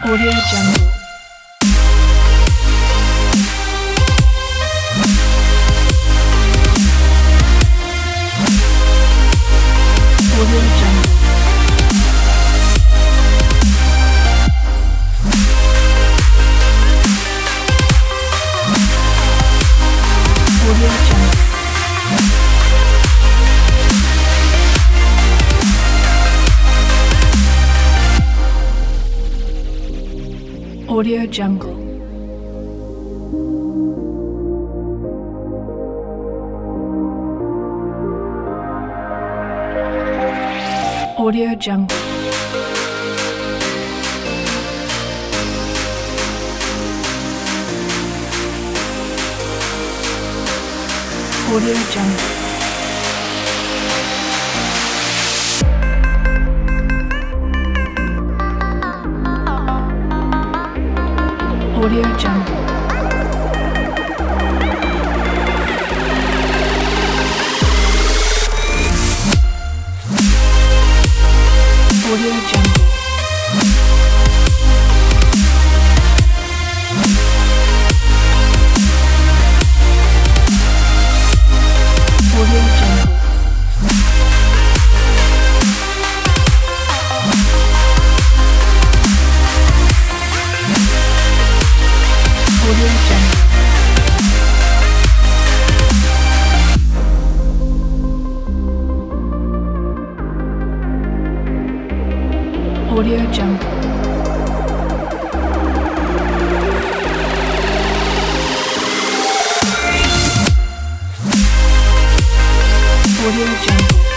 Audio Jungle. Audio Jungle. Audio Jungle. Audio Jungle. Audio Jungle. Audio Jungle. Audio Jungle. Audio Jungle. Audio Jungle. Audio Jungle. Audio Jungle. Audio Jungle.